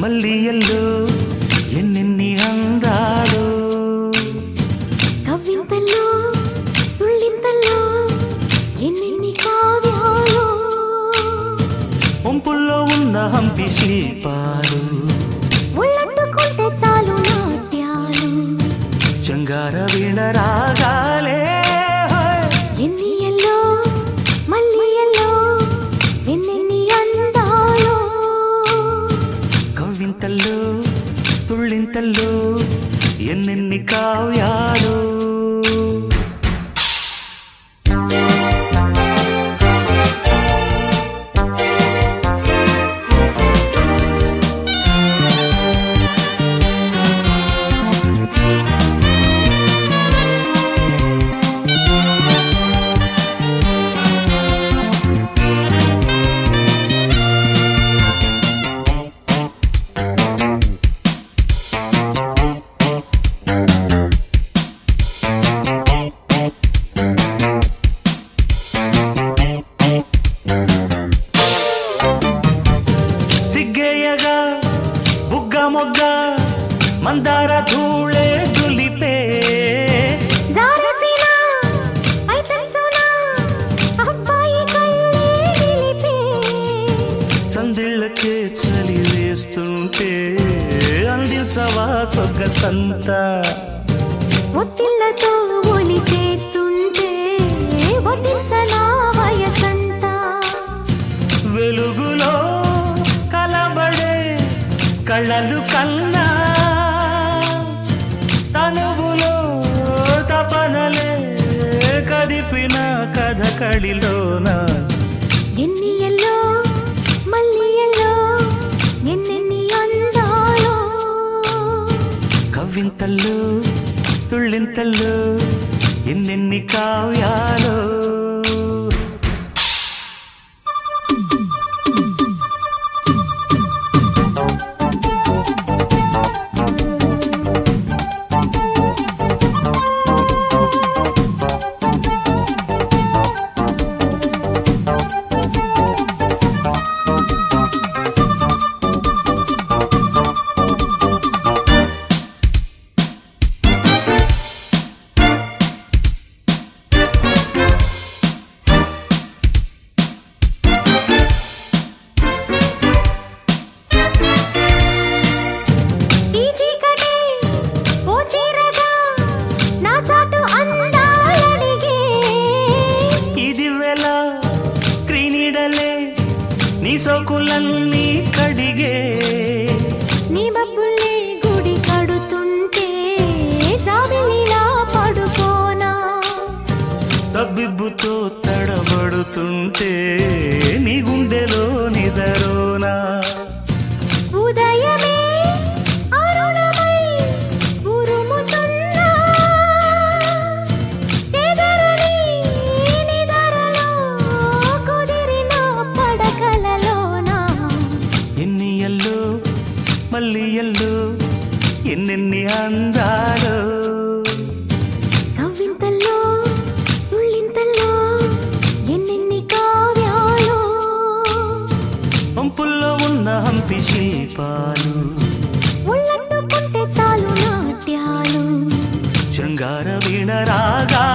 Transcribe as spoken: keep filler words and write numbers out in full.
మల్లియల్లో ఎన్నెన్ని అందాలు కవ్వింతల్లో తుళ్ళింతల్లో ఎన్నెన్ని కావ్యాలు ఒంపుల్లో ఉన్న హంపి శిల్పాలు ఒళ్ళట్టుకుంటే చాలు నాట్యాలు చంగార వీణ రాగాలే ఎన్నియల్లో మల్లియల్లో ఎన్నెన్ని అందాలు కవ్వింతల్లో తుళ్ళింతల్లో ఎన్నెన్ని కావ్యాలు సిగ్గేయగా బుగ్గ మొగ్గ మందార ధూళే దులిపే దారసినా ఐతన్సునా అబ్బాయి కళ్ళే నిలిపే సందిళ్ళకే చలి వేస్తుంటే అందించవా సొగ్గసంత ఒత్తిళ్లతో ఒలి చేస్తుంటే వడ్డించనా వయసంతా వెలుగులో కలబడే కళ్ళలు కన్నా తనువులో తపనలే కదిపిన కథ కడిలోన ఎన్నియల్లో మల్లియల్లో ఎన్నెన్ని అందాలో కవ్వింతల్లో తుళ్ళింతల్లో ఎన్నెన్ని కావ్యాలో ఈ చీకటి ఓ చీరగా నా చాటు అందాలడిగే ఇది వేళ క్రీనీడలే నీ సోకులన్నీ కడిగే నీ మబ్బుల్ని గుడి కడుతుంటే జాబిలిలా పడుకోనా తబ్బిబ్బుతో తడబడుతుంటే నీ గుండెలో నిదరోనా ఉదయమే అరుణమై ఉరుముతున్నా చెదరని నిదరలో కుదిరిన పడకలలోనా ఎన్నియల్లో మల్లియల్లో ఎన్నెన్ని అందాలు కవ్వింతల్లో తుళ్ళింతల్లో ఎన్నెన్ని కావ్యాలు పంపుల్లో ఉన్న హంపి శిల్పాలు ఒళ్ళట్టుకుంటే చాలు నాట్యాలు శృంగార వీణ రాగా